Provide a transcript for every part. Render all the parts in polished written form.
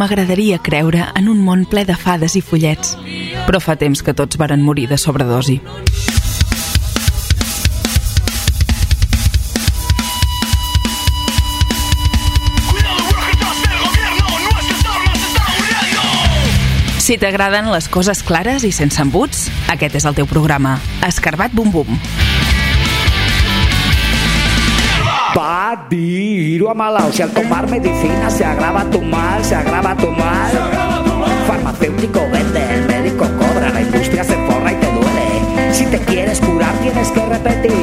M'agradaria creure en un món ple de fades i follets, però fa temps que tots varen morir de sobredosi. Si t'agraden les coses clares i sense embuts, aquest és el teu programa. Escarbat Bum Bum. Va dir a Malau, si al tomar medicina se agrava tu mal, se agrava tu mal. Farmacéutico vende, el médico cobra, la industria se forra y te duele. Si te quieres curar tienes que repetir.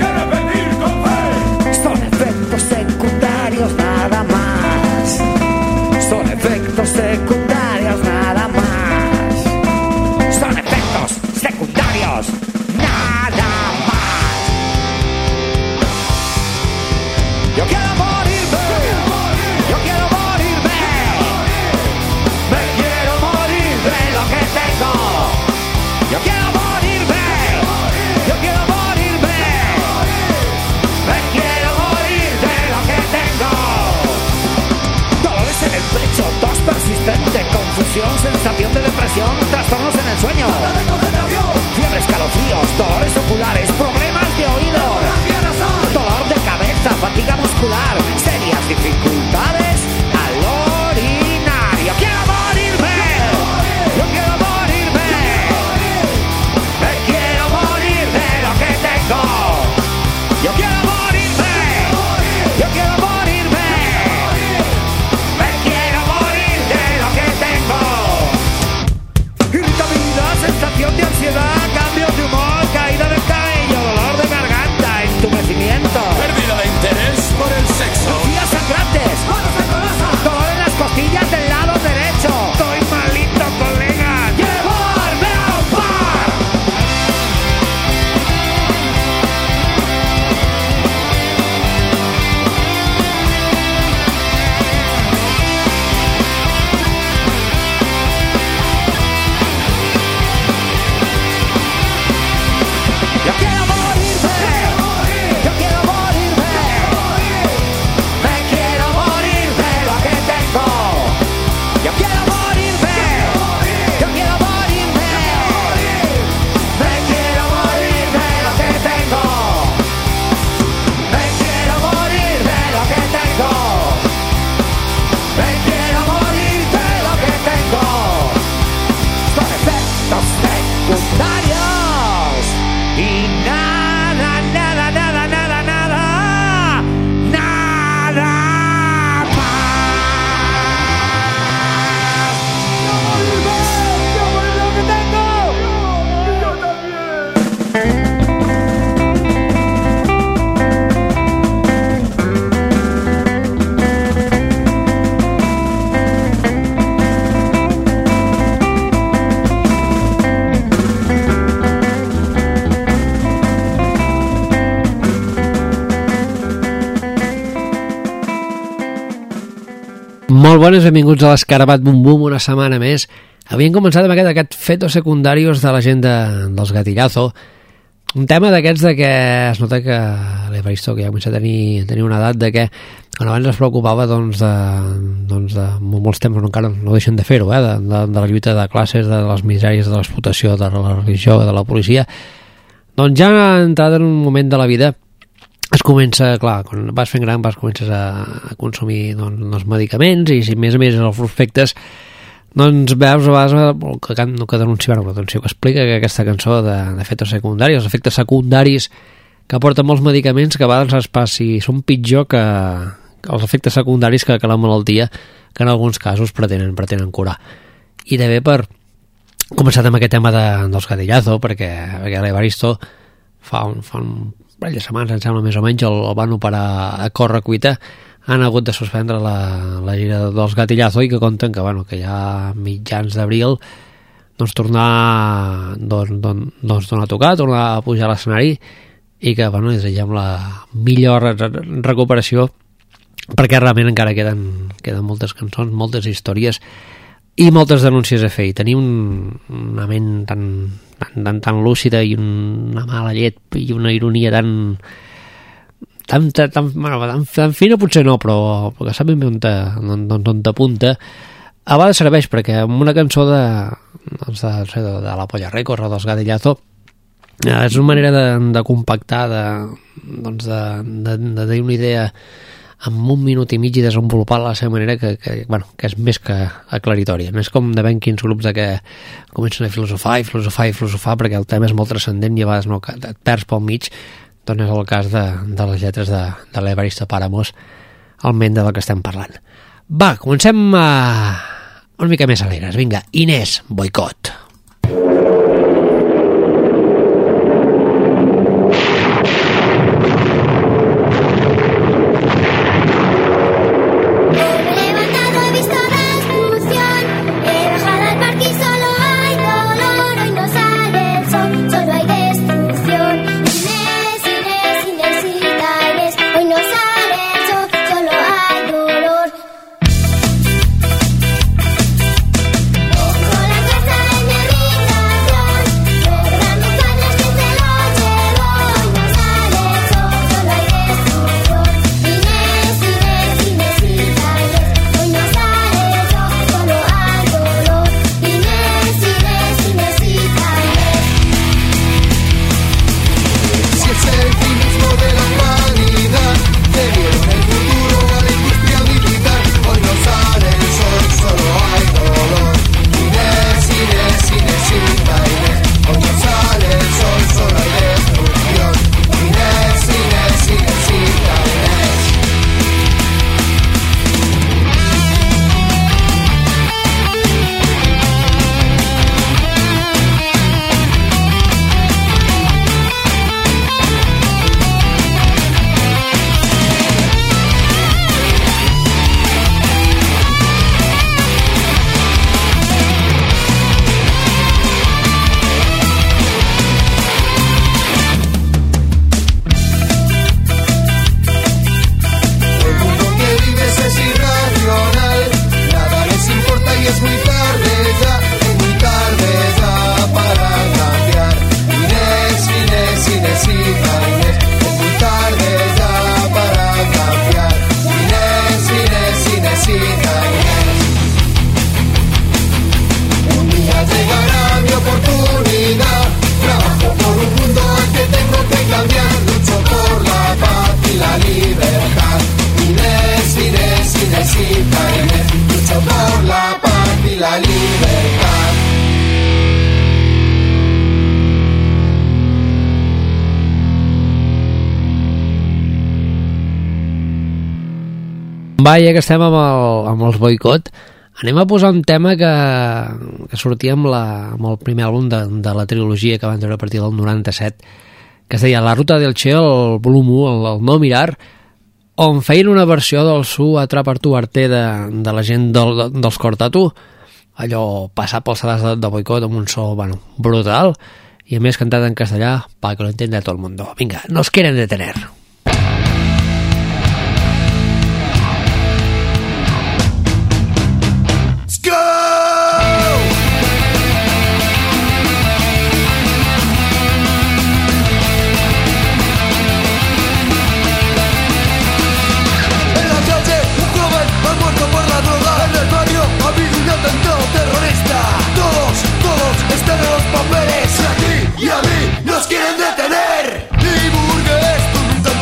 Son efectos secundarios nada más. Son efectos secundarios nada más. Son efectos secundarios nada más. Yo quiero morirme, yo quiero morirme. Me quiero morir de lo que tengo. Yo quiero morirme, yo quiero morirme. Me quiero morir de lo que tengo. Dolores en el pecho, tos persistente, confusión, sensación de depresión, trastornos en el sueño, fiebre, escalofríos, dolores oculares, problemas de oído, dolor de cabeza, fatiga muscular, serias dificultades al orinar. Yo quiero morirme, yo quiero morirme. Me quiero morir de lo que tengo. Yo quiero morirme, yo quiero morirme. Me quiero morir de lo que tengo. Irritabilidad, sensación de ansiedad, cambios de humor, caída del cabello, dolor de garganta, entumecimiento, Pérdida de interés por el sexo. días sangrantes, dolor en las costillas del lado derecho. Estoy malito, colega. ¡Llevarme a un bar! Yo quiero morirme, yo quiero morirme. Me quiero morir de lo que tengo. Yo quiero morirme, yo quiero morirme. Me quiero morir de lo que tengo. Me quiero morir de lo que tengo. Me quiero morir de lo que tengo. Son efectos secundarios. Y nada, nada, nada, nada, nada, nada más. ¡Yo morirme! ¡Yo morir lo que tengo! ¡Yo también! Molt bones, benvinguts a l'Escarbat Bum Bum una setmana més. Havien començat amb aquest fetos secundarios de la gent dels Gatillazo, un tema d'aquests de que es nota que l'Evaristo que ja comença a tenir una edat de que quan abans es preocupava de molts temes, encara no deixen de fer-ho, de la lluita de classes, de les misèries, de l'explotació, de la religió, de la policia. Doncs ja ha entrat en un moment de la vida es comença, clar, quan vas fent gran comences a consumir doncs, medicaments i si més a més els efectes doncs veus a vegades no que denuncia, però doncs, que explica que aquesta cançó d'efectes secundaris, els efectes secundaris que aporten molts medicaments que a vegades són pitjor que els efectes secundaris que la malaltia que en alguns casos pretenen curar. I també per començar amb aquest tema dels Gatillazo perquè l'Evaristo fa un parell de setmanes, em sembla més o menys, el van operar a corre-cuita. Han hagut de suspendre la gira dels Gatillazo i que compten que ja a mitjans d'abril doncs tornar a tocar, tornar a pujar a l'escenari i que desitgem la millor recuperació perquè realment encara queden moltes cançons, moltes històries i moltes denúncies a fer i tenir una ment tan lúcida i una mala llet i una ironia tan fina potser no, però que sap ben bé on t'apunta a vegades serveix perquè amb una cançó de la Polla Records o dels Gatillazo és una manera de compactar, de dir una idea en 1 minut i mig i desenvolupar de la seva manera que és més que aclaritòria. No és com de ben quins grups que comencen a filosofar perquè el tema és molt transcendent i a vegades no, et perds pel mig. Doncs és el cas de les lletres de l'Evaristo Páramos, almenys del que estem parlant. Va, comencem una mica més alegres. Vinga, Inés, Boicot. Va, ja que estem amb els Boicot, anem a posar un tema que sortia amb el primer àlbum de la trilogia que van treure a partir del 97, que es deia La Ruta del Che, el volum 1, el No Mirar, on feien una versió del Su Atrapar tu Arte de la gent dels Cortatu, allò passat pels sedars de Boicot amb un so brutal, i a més cantat en castellà para que lo entienda todo el mundo. Vinga, nos quieren detener. Y a mí nos quieren detener. Y burgués, tú nunca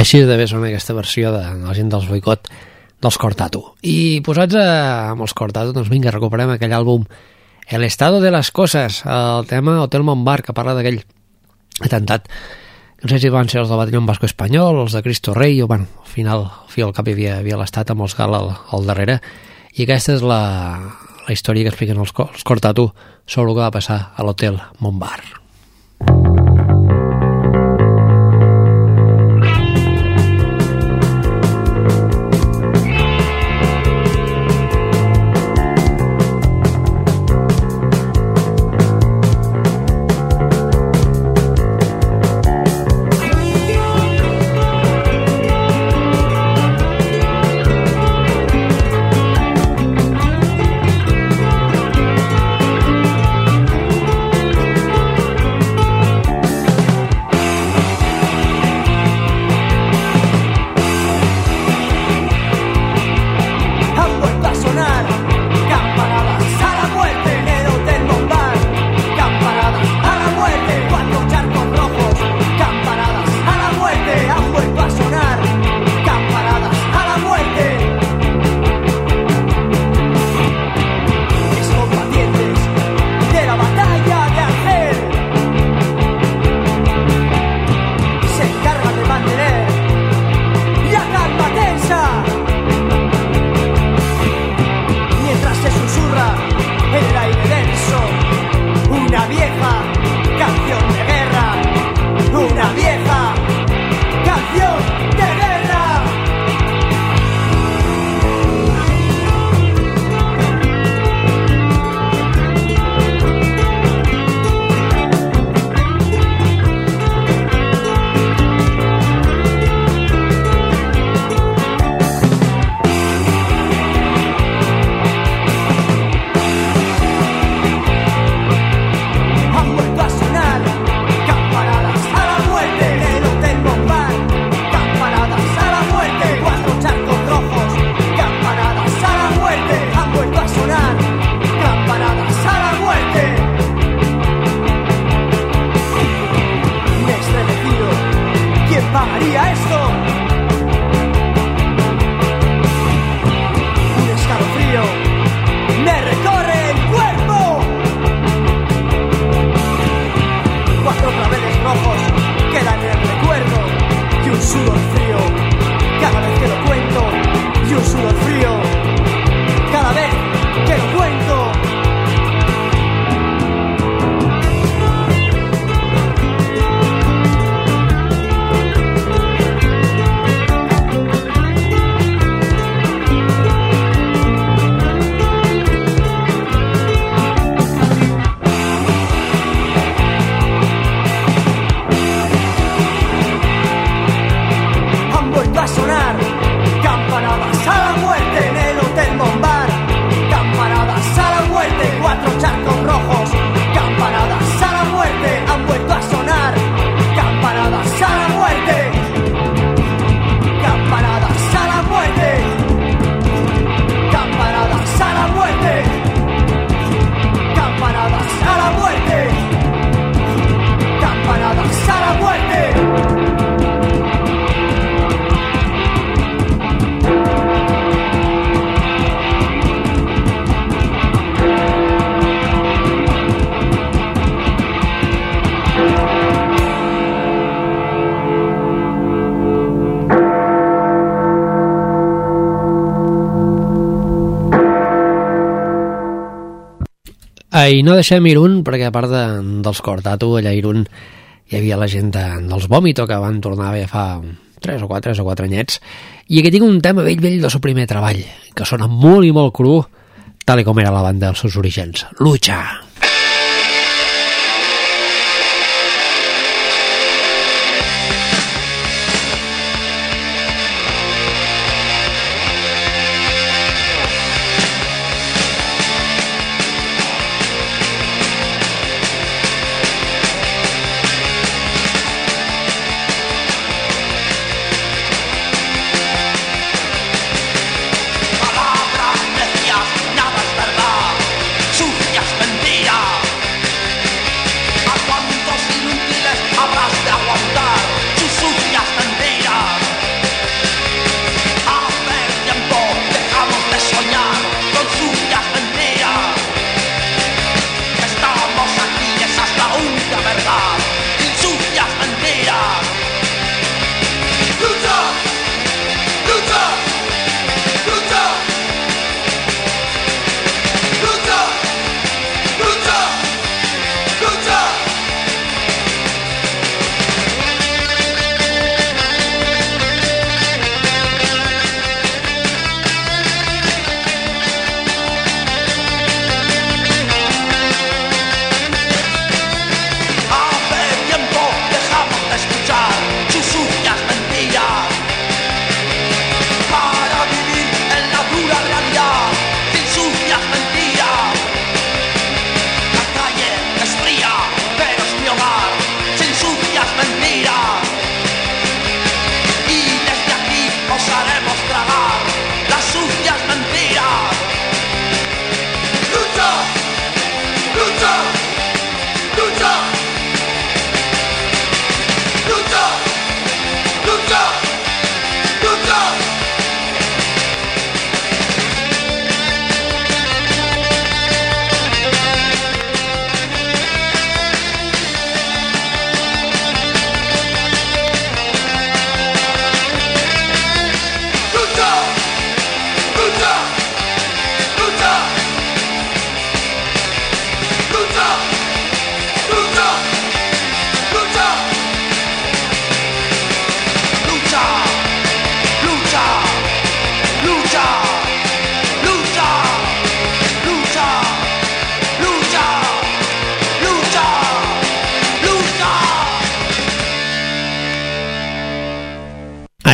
Així de bé sona aquesta versió de la gent dels Boicot, dels Cortatu. I posats amb els Cortatu, doncs vinga, recuperem aquell àlbum El estado de las cosas, el tema Hotel Montbar, que parla d'aquell atemptat. No sé si van ser els del Batallón Vasco Espanyol, els de Cristo Rei, o bueno, al final, al fi al cap hi havia l'estat amb els GAL al darrere. I aquesta és la història que expliquen els Cortatu sobre el que va passar a l'Hotel Montbar. I no deixem Irún, perquè a part dels Cortatu, allà a Irún hi havia la gent dels Vòmito, que van tornar bé fa 3 o 4 anyets, i aquí tinc un tema vell del seu primer treball, que sona molt i molt cru, tal com era la banda als seus orígens. Lucha! Palabras necias, nada es verdad, sucias mentiras.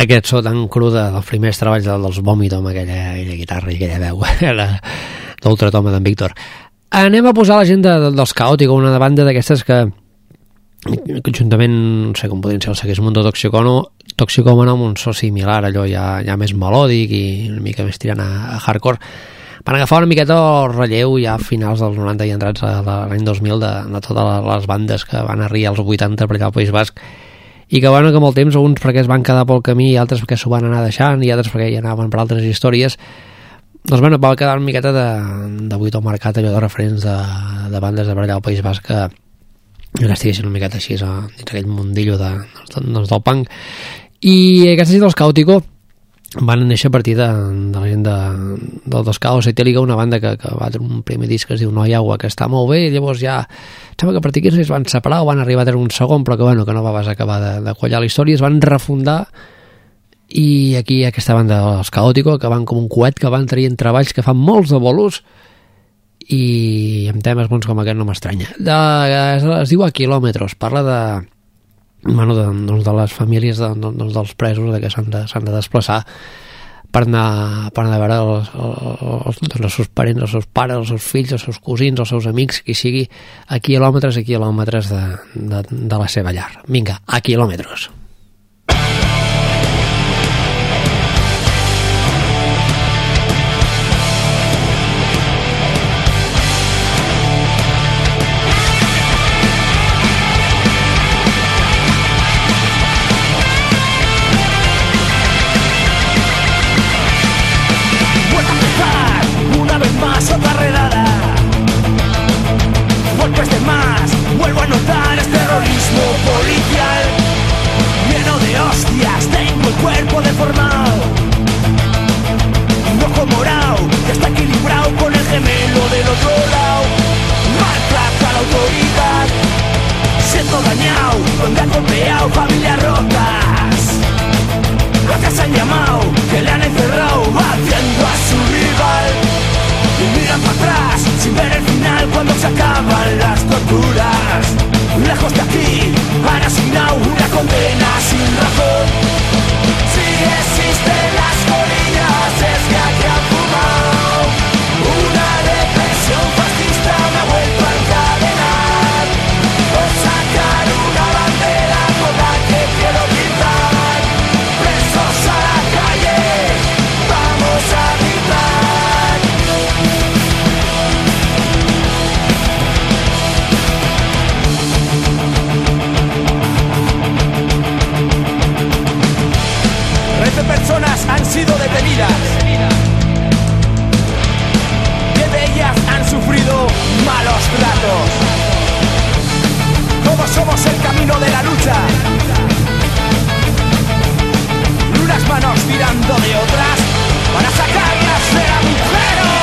aquest so tan cru dels primers treballs dels Vòmito amb aquella guitarra i aquella veu d'Ultratoma d'en Víctor. Anem a posar la gent dels Caòtico, una banda d'aquestes que juntament, no sé com podrien ser el Segismundo Toxicòmano, amb un so similar, allò ja més melòdic i una mica més tirant a hardcore, van agafar una miqueta el relleu ja a finals dels 90 i entrats a l'any 2000 de totes les bandes que van arribar als 80 per allà al País Basc, i que bueno, que amb el temps uns perquè es van quedar pel camí i altres perquè s'ho van anar deixant i altres perquè ja anaven per altres històries. Doncs bueno, va quedar una miqueta de buit al mercat, allò de referents de bandes de per allà al País Basc que estiguessin una miqueta així dins aquell mundillo del punk. I aquesta gent dels Caòtico van néixer a partir de la gent dels Caos Etílica, una banda que va tenir un primer disc que es diu No hi aigua, que està molt bé, i llavors ja sembla que a partir d'aquí es van separar o van arribar a tenir un segon, però que no va acabar de quallar la història, es van refundar, i aquí aquesta banda dels Caòtico, que van com un coet, que van traient treballs que fan molts de bolos, i amb temes bons com aquest no m'estranya. Es diu A Quilòmetres, parla de les famílies dels presos que s'han de desplaçar per anar a veure els seus parents, els seus pares, els seus fills, els seus cosins, els seus amics, qui sigui, a quilòmetres de la seva llar. Vinga, A Quilòmetres. Otra redada, golpes de más, vuelvo a notar este terrorismo policial, lleno de hostias, tengo el cuerpo deformado, un ojo morado, que está equilibrado con el gemelo del otro lado, maltrata a la autoridad, siento dañado, donde han golpeado familias rotas, a que se han llamado, que le han encerrado, haciendo a su rival. Y miran para atrás, sin ver el final cuando se acaban las torturas. Lejos de aquí, han asignado una condena sin razón. Si existen las colinas, es que aquí han fumado. Una represión fascista me ha vuelto a encadenar. Por sacar una bandera con la que quiero gritar. Presos a la calle, vamos a gritar. Personas han sido detenidas, 10 de ellas han sufrido malos tratos. Todos somos el camino de la lucha, unas manos tirando de otras para sacarlas del agujero.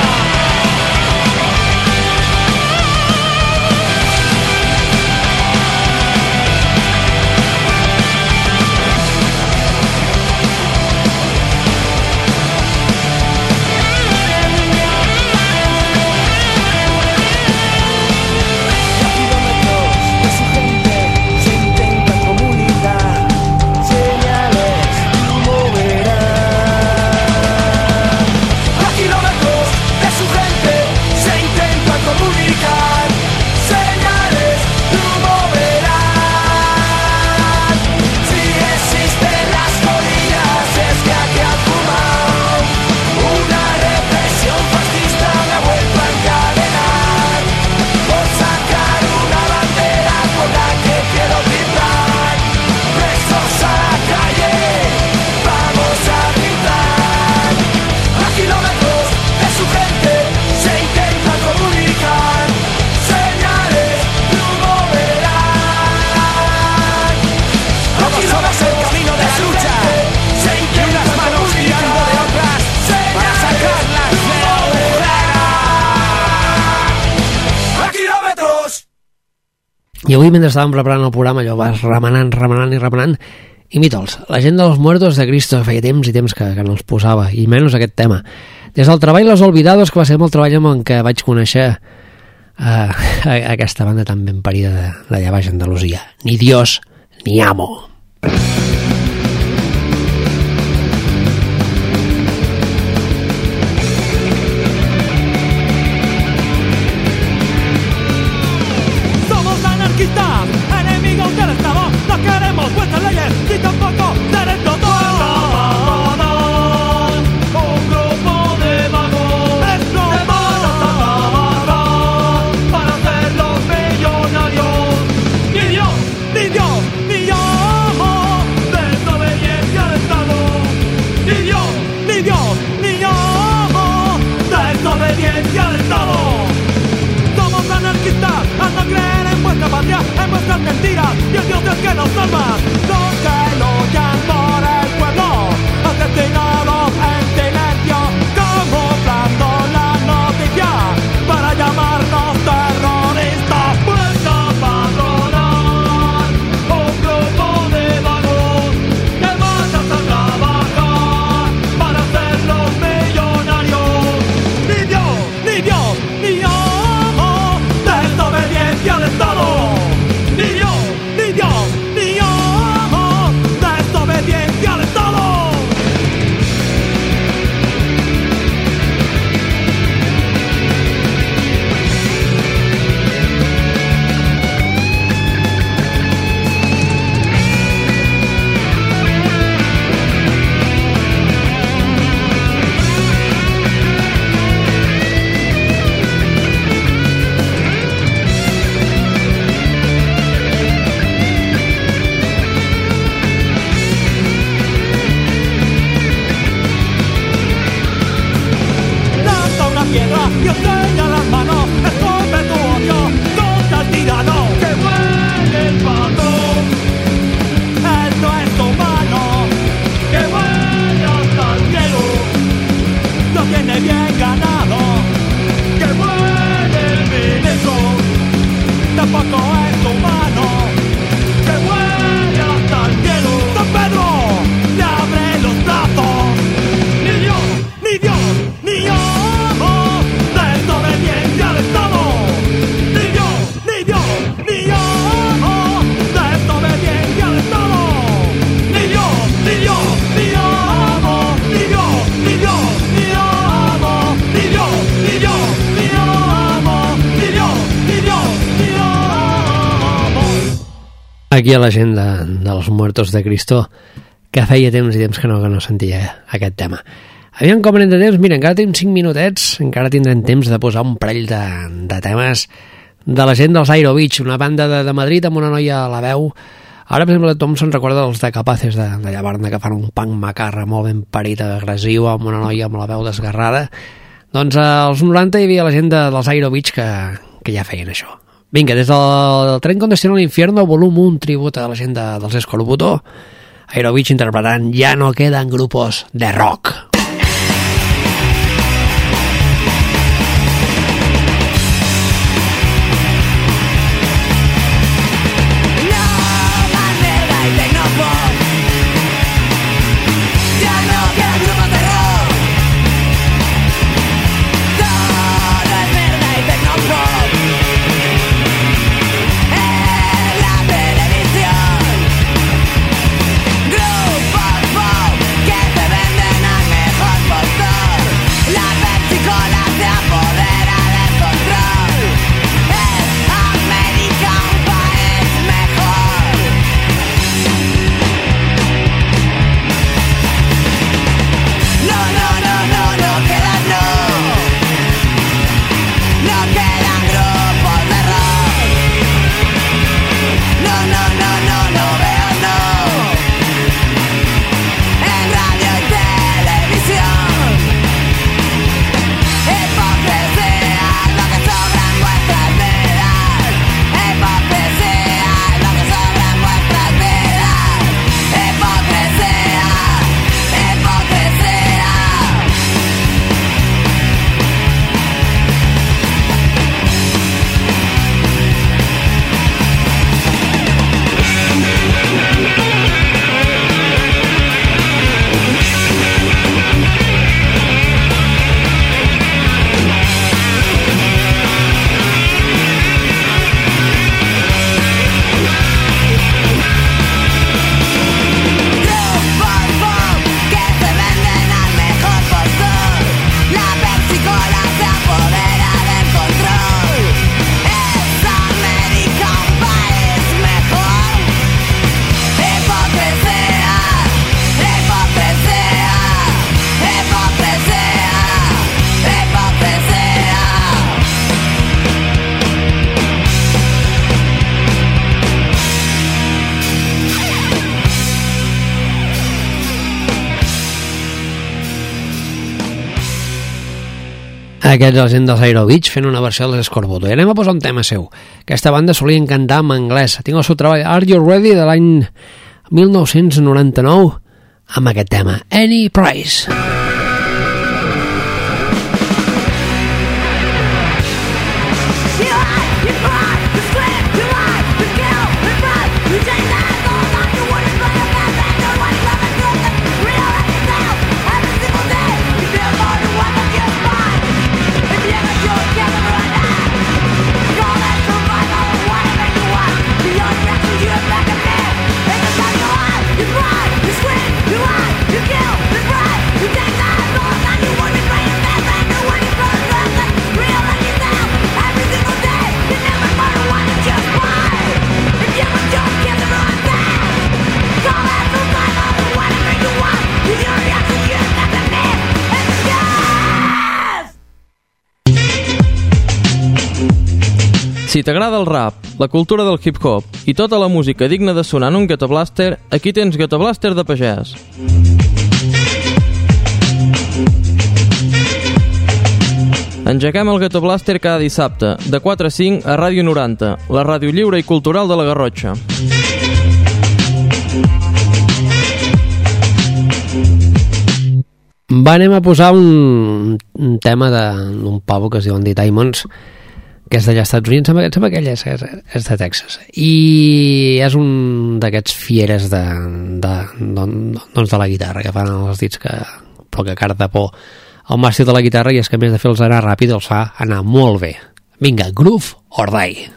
I avui, mentre estàvem preparant el programa, allò vas remenant, i mítols, la gent dels Muertos de Cristo, feia temps i temps que no els posava, i menys aquest tema. Des del treball Los Olvidados, que va ser el treball amb què vaig conèixer aquesta banda tan ben parida d'allà baix a Andalusia. Ni Dios, ni amo. tampoco es humano que vuele hasta el cielo. San Pedro le abre los brazos. Ni Dios, ni Dios, ni yo, desobediencia al Estado. Ni Dios, ni Dios, ni yo, desobediencia al Estado. Ni Dios, ni Dios, ni yo, ni Dios, ni Dios, ni yo, ni Dios, ni Dios, ni yo, ni Dios, ni Dios, ni yo. Aquí a la gent de los Muertos de Cristo, que feia temps i temps que no sentia aquest tema. Aviam com anem de temps. Mira, encara tenim 5 minutets, encara tindrem temps de posar un parell de temes de la gent dels Aerobeach, una banda de Madrid amb una noia a la veu. Ara, per exemple, tothom se'n recorda dels de Capaces de Llavarna, que fan un punk macarra molt ben parit, agressiu, amb una noia amb la veu desgarrada. Doncs als 90 hi havia la gent dels Aerobeach que ja feien això. Vinga, des del Tren con Destino al Infierno, volum 1, tribut a la gent dels Escorbuto, Aerobeach interpretant Ya no quedan grupos de rock. Aquests la gent dels Aerobeach fent una versió dels Escorbuto. I anem a posar un tema seu. Aquesta banda solien cantar en anglès. Tinc el seu treball Are You Ready de l'any 1999 amb aquest tema Any Price. Si t'agrada el rap, la cultura del hip-hop i tota la música digna de sonar en un Ghetto Blaster, aquí tens Ghetto Blaster de pagès. Engeguem el Ghetto Blaster cada dissabte, de 4 a 5 a Ràdio 90, la ràdio lliure i cultural de la Garrotxa. Anem a posar un tema d'un pavo que es diu Andy Diamonds, que és d'allà als Estats Units, sembla que ell és de Texas, i és un d'aquests fieres de la guitarra, que fan els dits però que carda por al màstil de la guitarra, i és que a més de fer-los anar ràpid els fa anar molt bé. Vinga, Groove or Die.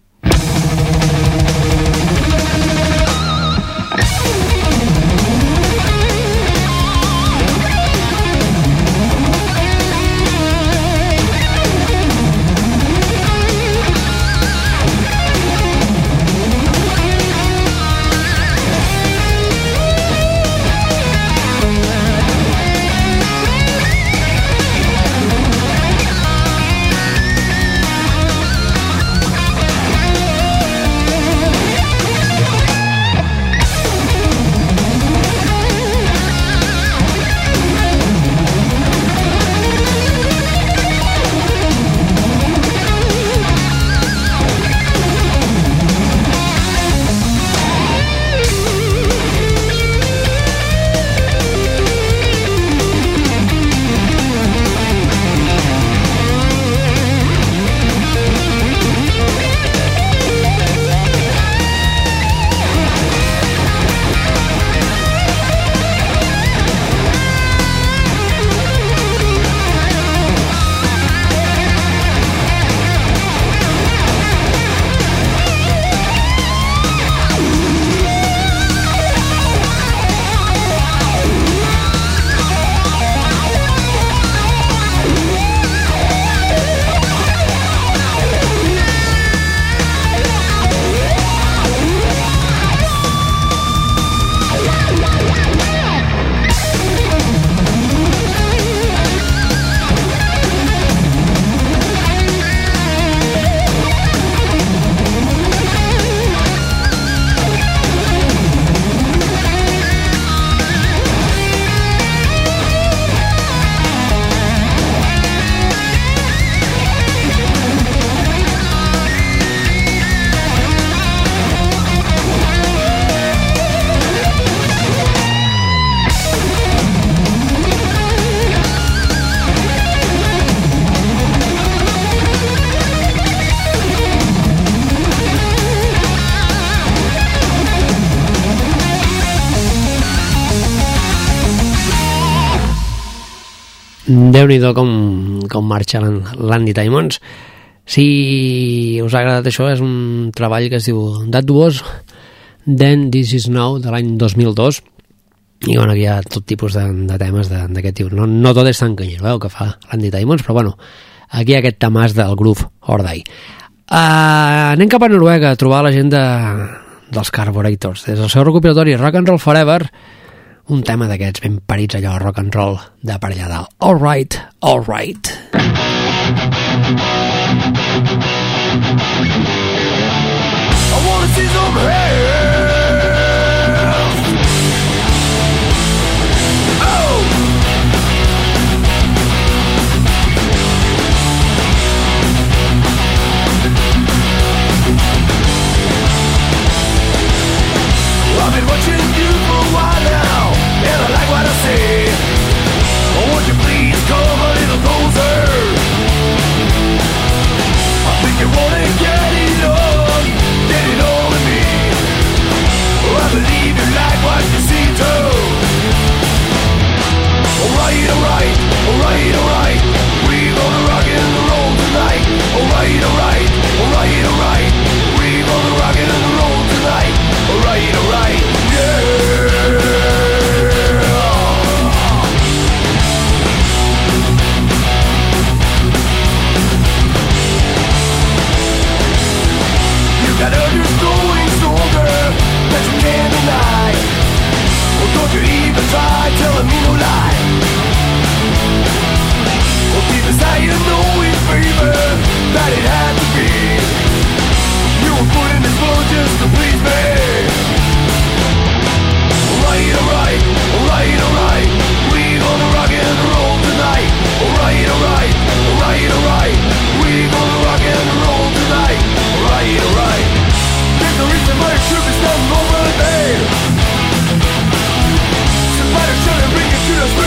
Déu-n'hi-do com marxa l'Andy Diamonds. Si us ha agradat això, és un treball que es diu That Was Then This Is Now, de l'any 2002, i bueno, aquí hi ha tot tipus de temes d'aquest tipus. No tot és tan canyero, que fa l'Andy Diamonds, però bueno, aquí hi ha aquest temàs del Groove or Die. Anem cap a Noruega a trobar la gent dels Carburetors. Des del seu recopilatori Rock and Roll Forever, un tema d'aquests ben parits allò rock and roll de per allà dalt. All right, all right. I wanna see some hands. Oh. I've been watching you for a while now, and I like what I see. Won't you please come a little closer? I think you wanna get it on with me. Oh, I believe you like what you see too. Alright, alright, alright, alright. We gonna rock and roll tonight. Alright, alright, alright, alright. We gonna rock and roll tonight. Alright, alright, yeah. That urge going stronger that you can't deny. Well, don't you even try telling me no lie. Well, deep inside you know it, baby, that it had to be. You were put in this world just to please me. Alright, alright, alright, alright. We gonna rock and roll tonight. Alright, alright, alright, alright. We gonna rock and roll tonight. Alright, alright. There's no reason why you should be standing over there. Somebody should have bring you to the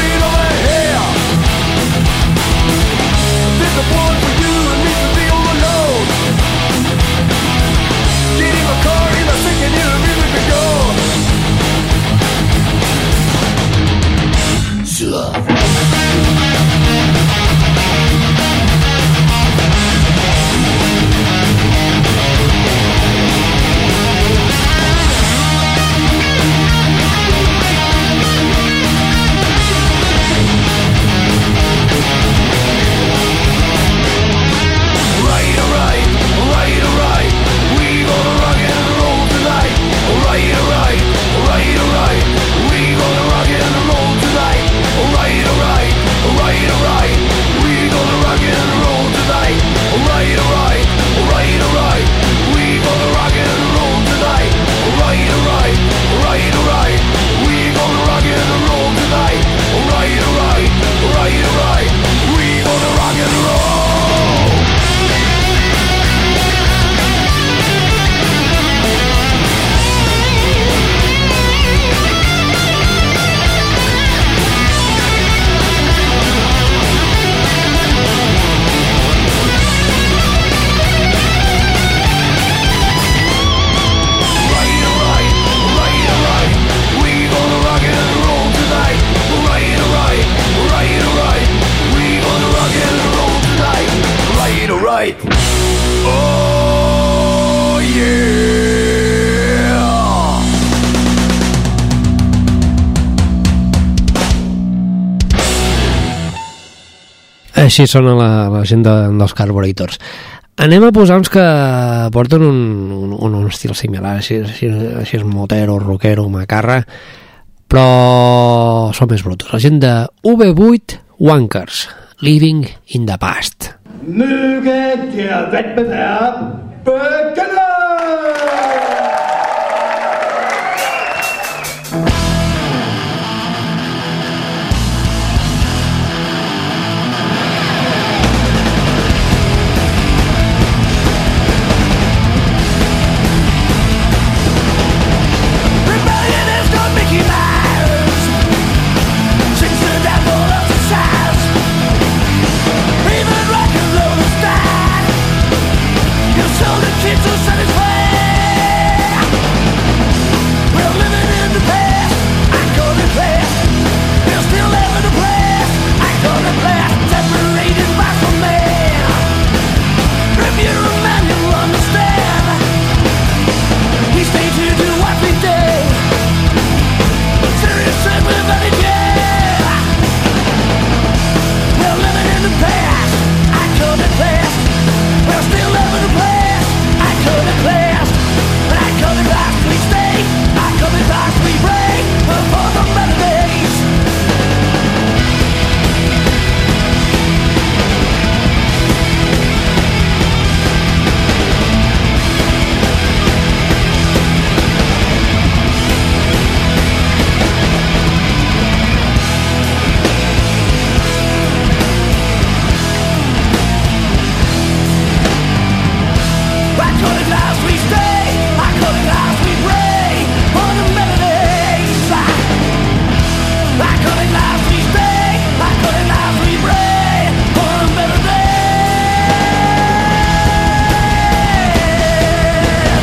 Així sona la gent dels Carburetors. Anem a posar uns que porten un estil similar, així motero, rockero, macarra, però són més brutos. La gent de V8 Wankers, Living in the Past. Nu kan jeg vent med verden begynde! Kids are satisfied. We're living in the past. I call it past. We're still living the past. I call it past. Separated by some man. If you're a man, you'll understand. We stay to do what we do. Serious and we're very good. We're living in the past. I call it past. We're still living the past. I call it past, but I call it past we stay. I call it past we break for the better days. I call it last we stay. I call it last we pray for the better days. I call it last we stay. I call it last we pray for the better days.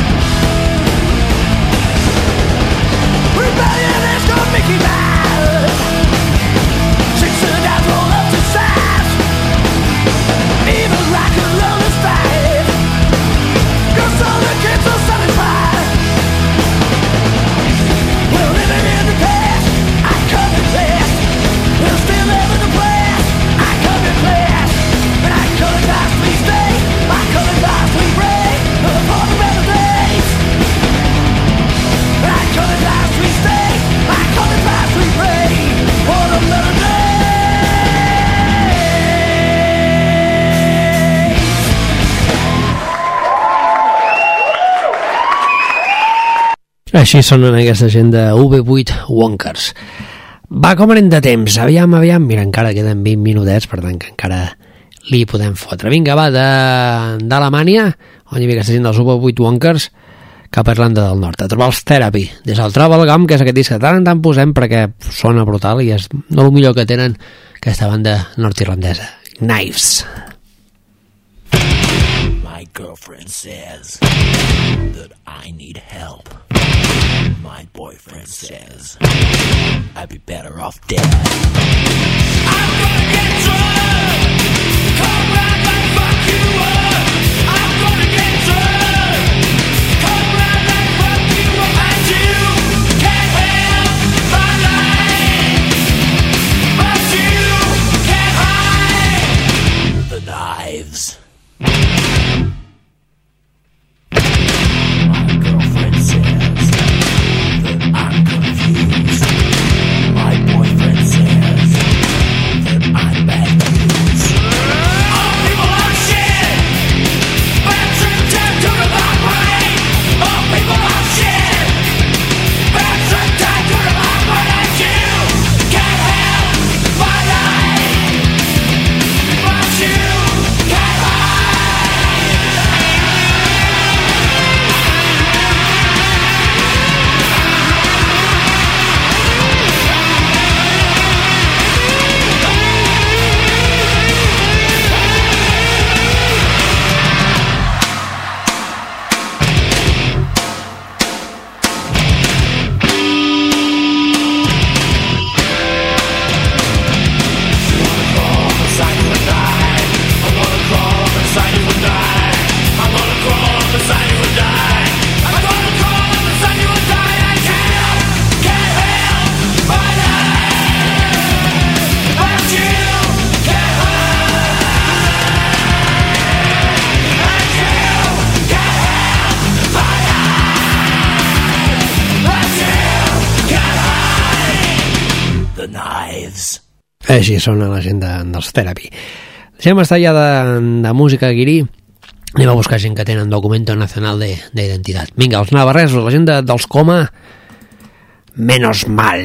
Rebellion is gonna make you mad. Chicks and guys roll up to sides. Even rock and roll is fine. Cause all the kids are satisfied. We're living in the past. I call it past. We're still living the past. I call it past. And I call it past we stay. I call it past we break for the better days. And I call it past we stay. I call it past we break for the better days. Així sonen aquesta gent de V8 Wankers. Va, com anem de temps? Aviam. Mira, encara queden 20 minutets, per tant que encara li podem fotre. Vinga, va, d'Alemanya, on hi havia aquesta gent dels V8 Wankers, cap a Irlanda del Nord, a trobar els Therapy, des del Travelgum, que és aquest disc que tant en tant posem perquè sona brutal i és el millor que tenen aquesta banda nord-irlandesa. Knives. My girlfriend says that I need help. My boyfriend says I'd be better off dead. I'm gonna get drunk, come round and fuck you up. I'm gonna get drunk, come round and fuck you up. And you can't help my life, but you can't hide the knives. My girlfriend says that I'm confused. My boyfriend says that I'm bad news. All people are shit. Així sona la gent dels Therapy. Deixem estar ja de música guirí. Anem a buscar gent que tenen documento nacional d'identitat. Vinga, els navarresos, la gent dels Coma, menos mal.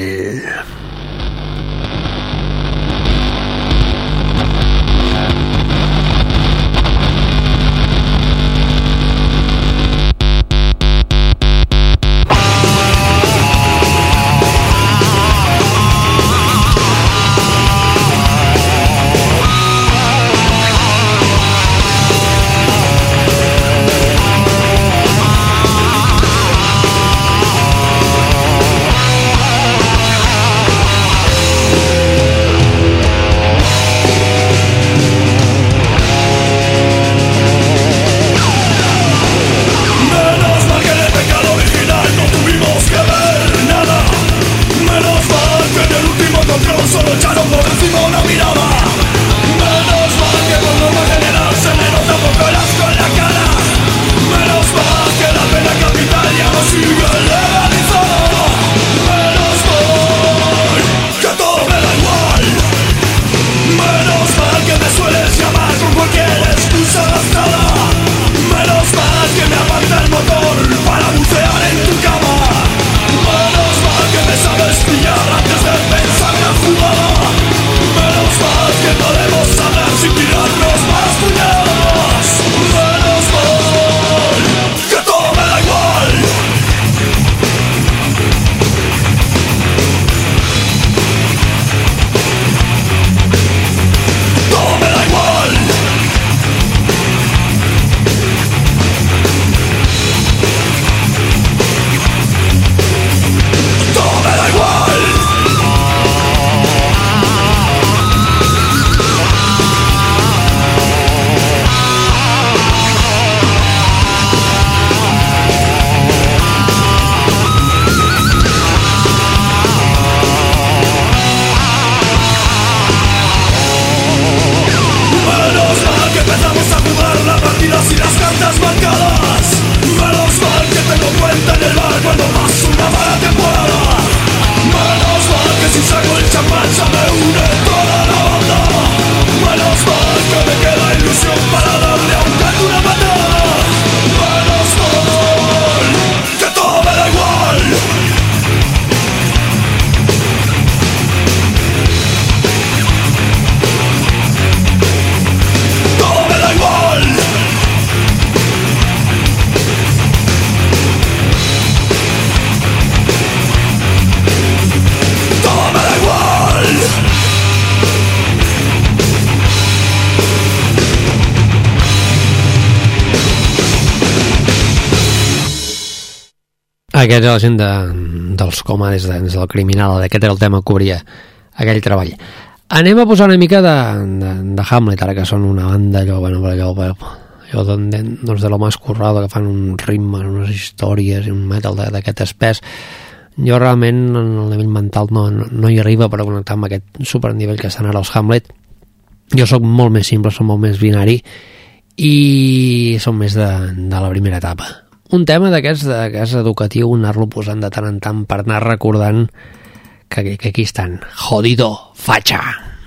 Aquest és la gent dels Coma des del Criminal. Aquest era el tema que cobria aquell treball. Anem a posar una mica de Hamlet, ara que són una banda allò doncs de lo más currado, que fan un ritme, unes històries i un metal d'aquest espès. Jo realment en el nivell mental no hi arriba per connectar amb aquest supernivell que estan ara els Hamlet. Jo sóc molt més simple, sóc molt més binari i som més de la primera etapa. Un tema d'aquests que és educatiu, anar-lo posant de tant en tant per anar recordant que aquí estan. Jodido, facha.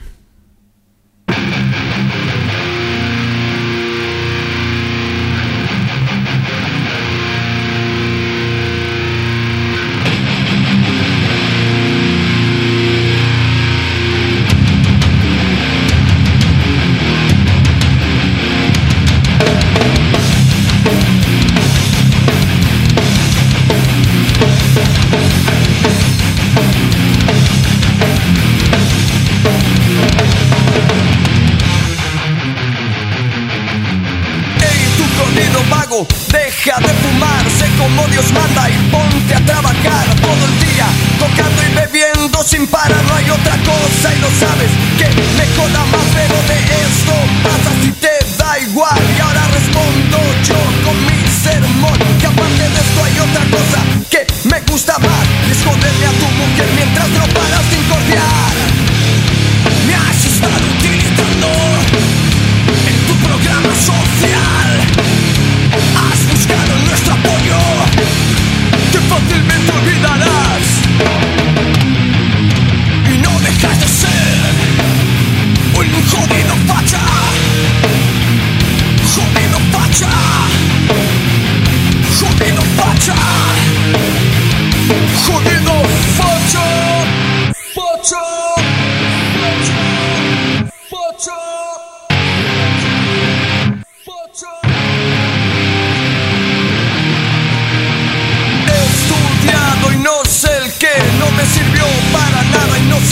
Deja de fumar, sé como Dios manda y ponte a trabajar todo el día, tocando y bebiendo sin parar, no hay otra cosa y lo sabes, que me joda más, pero de esto pasa si te da igual. Y ahora respondo yo con mi sermón, que aparte de esto hay otra cosa que me gusta más, es joderme a tu mujer mientras no paras de incordiar. Me has estado utilizando en tu programa social. Has buscado nuestro apoyo, que fácilmente olvidarás. Y no dejas de ser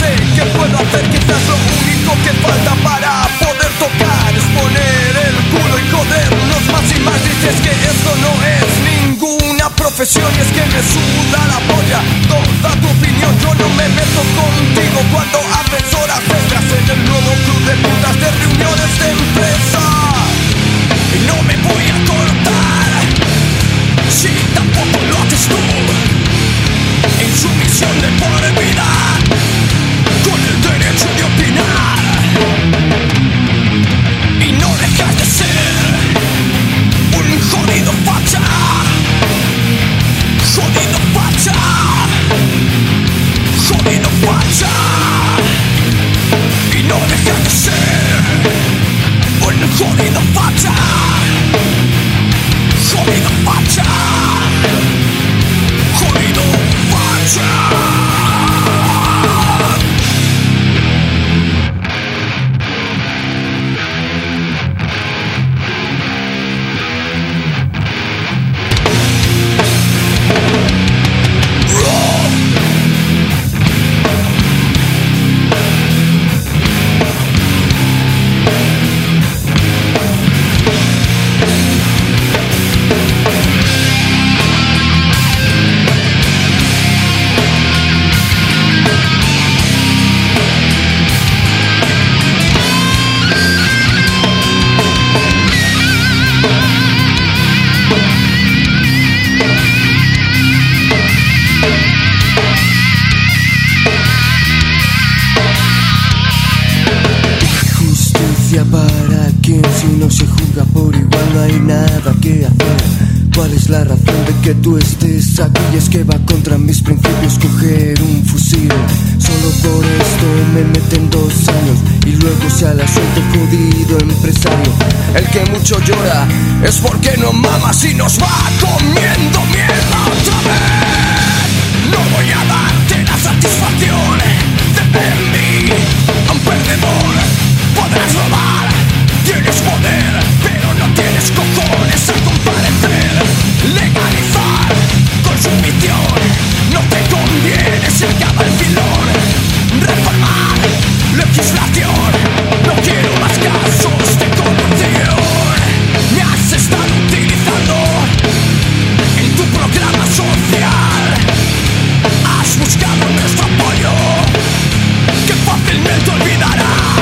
sé qué puedo hacer, quizás lo único que falta para poder tocar es poner el culo y jodernos más y más. Dices que esto no es ninguna profesión y es que me suda la polla toda tu opinión. Yo no me meto contigo cuando haces horas extras en el nuevo club de putas de reuniones de empresa. Y no me voy a cortar si tampoco lo haces tú. En su misión de por vida, con el derecho de opinar. Y no dejas de ser un jodido facha. Jodido facha. Jodido facha. Y no dejas de ser un jodido facha. Jodido facha. Jodido facha. ¿Para quién si no se juzga por igual? No hay nada que hacer. ¿Cuál es la razón de que tú estés aquí? Y es que va contra mis principios coger un fusil. Solo por esto me meten 2 años y luego se a la suerte jodido empresario. El que mucho llora es porque no mama si nos va comiendo mierda otra vez. No voy a darte la satisfacción de ver en mí a un perdedor. Podrás robar, tienes poder, pero no tienes cojones a comparecer. Legalizar con sumisión, no te conviene, se acaba el filón. Reformar legislación, no quiero más casos de corrupción. Me has estado utilizando en tu programa social. Has buscado nuestro apoyo, que fácilmente olvidarás.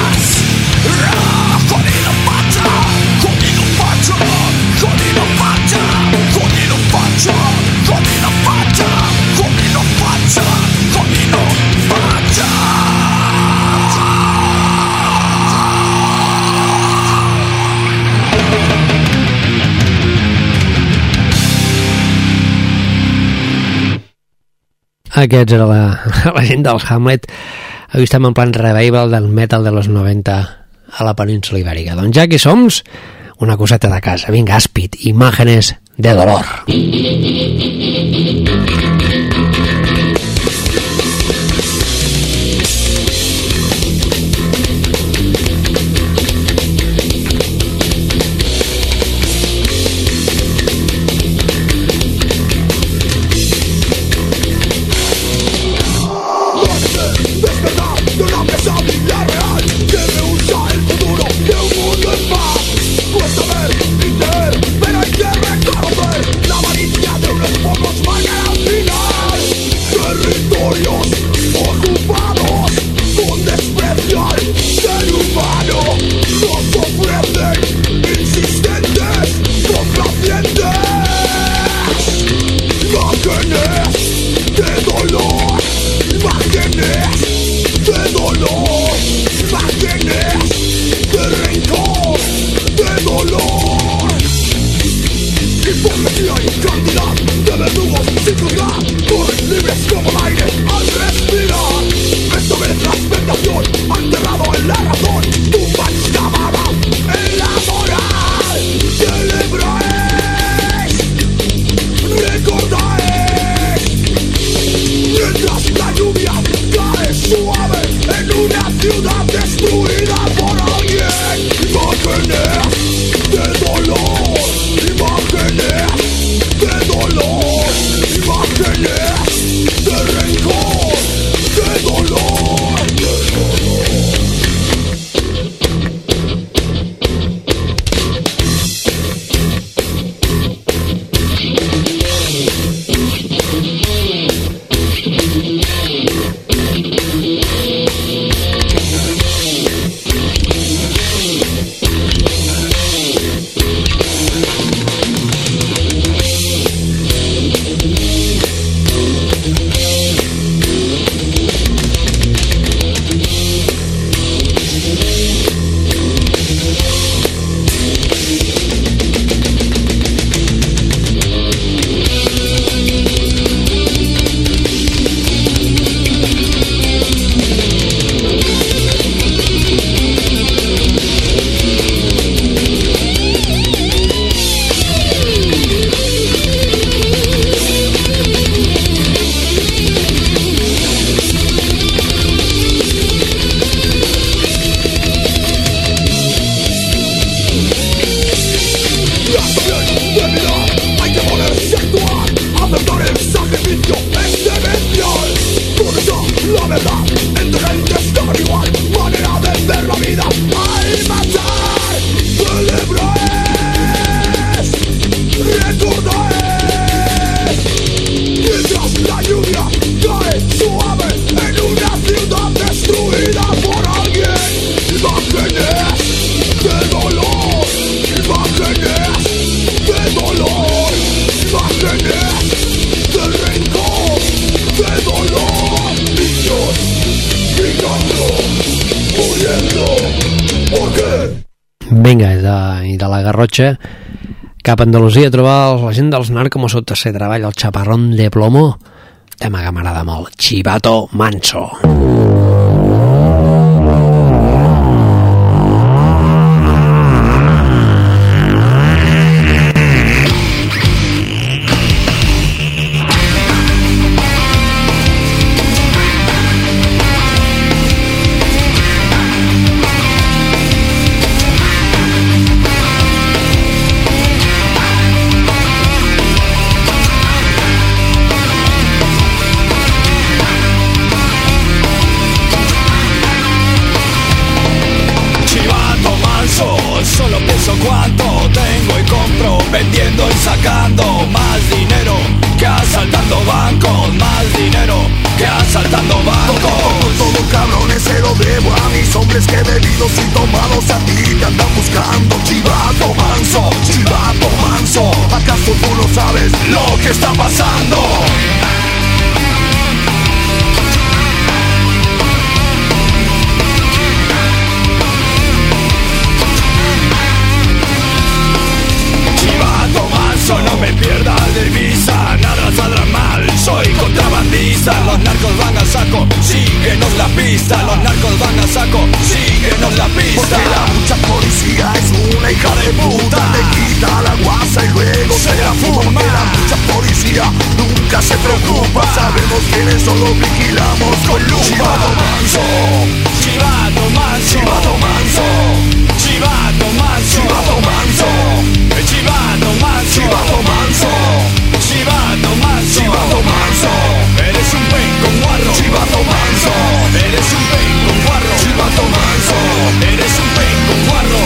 Jodido facha, jodido facha, jodido facha, jodido facha, jodido facha, jodido facha, jodido facha. Aquests era la gent del Hamlet. Avui estem en plan revival del metal de los 90 a la península ibèrica. Doncs ja que som, una coseta de casa. Vinga, Àspid, Imágenes de dolor. Imágenes de rencor, de dolor. Vinga, i de la Garrotxa cap a Andalusia a trobar la gent dels Narcos, el tercer treball, el Chaparrón de Plomo, tema que m'agrada molt, Chivato Manso. Vendiendo y sacando más dinero que asaltando bancos, más dinero que asaltando bancos. Todo cabrones se lo debo a mis hombres que bebidos y tomados a ti te andan buscando. Chivato manso, Chivato manso, ¿acaso tú no sabes lo que está pasando? No me pierdas de vista, nada saldrá mal, soy contrabandista. Los narcos van a saco, síguenos la pista. Los narcos van a saco, síguenos la pista. Porque la mucha policía es una hija de puta, te quita la guasa y luego se la fuma. Porque la mucha policía nunca se preocupa, sabemos quiénes solo vigilamos con lupa. Chivato manso, Chivato manso, Chivato manso, Chivato manso, Chivato manso, Chivato manso, Chivato manso, Chivato manso, Chivato manso. Eres un penco guarro, Chivato manso. Eres un penco guarro, Chivato manso. Eres un penco guarro.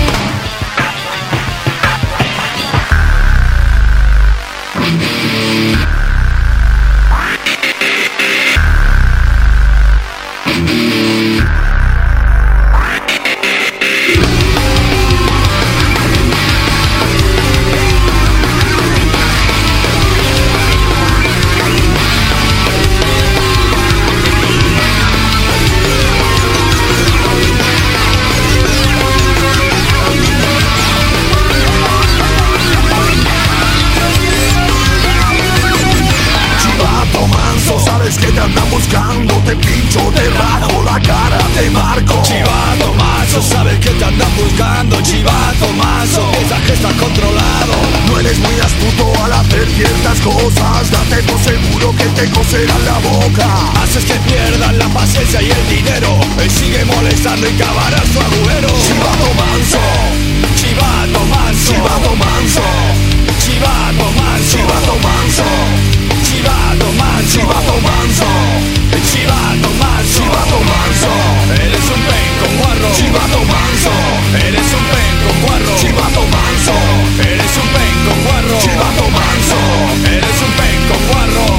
Sabes que te andan buscando, te pincho, te rajo la cara, te marco. Chivato manso, sabes que te andan buscando. Chivato manso, piensas que estás controlado. No eres muy astuto al hacer ciertas cosas, date por seguro que te coserán la boca. Haces que pierdan la paciencia y el dinero, él sigue molestando y cavarás tu agujero. Chivato manso, Chivato manso, Chivato manso, Chivato manso, Chivato manso, Chivato manso, Chivato manso, Chivato manso, Chivato manso. Eres un penco guarro, Chivato manso. Eres un penco guarro, Chivato manso. Eres un penco guarro, Chivato manso. Eres un penco guarro.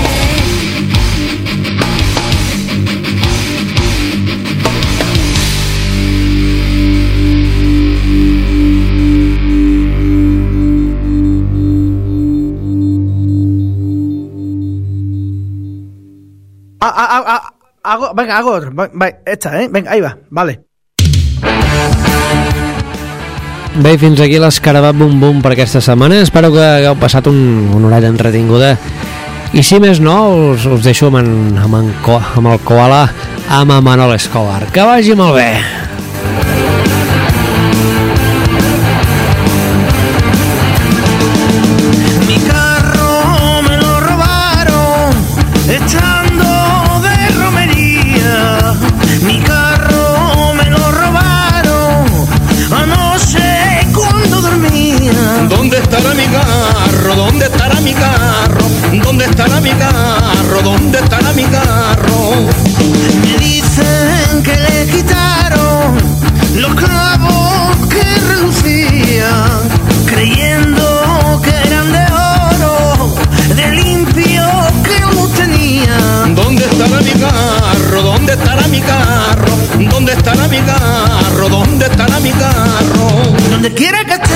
Hago otro. Esta, venga, ahí va, vale. Bé, fins aquí l'Escarabat Bum Bum per aquesta setmana. Espero que hagueu passat una horeta entretinguda. I si més no, us deixo amb el koala, amb Manol Escobar. Que vagi molt bé. Mi carro me lo robaron echando de romería. Mi carro me lo robaron anoche cuando dormía. ¿Dónde estará mi carro? ¿Dónde estará mi carro? ¿Dónde estará mi carro? ¿Dónde estará mi carro? Me dicen que le quitaron los clavos que relucían, creyendo que eran de oro, de limpio que lo tenían. ¿Dónde estará mi carro? ¿Dónde estará mi carro? ¿Dónde estará mi carro? ¿Dónde estará mi carro? Donde quiera que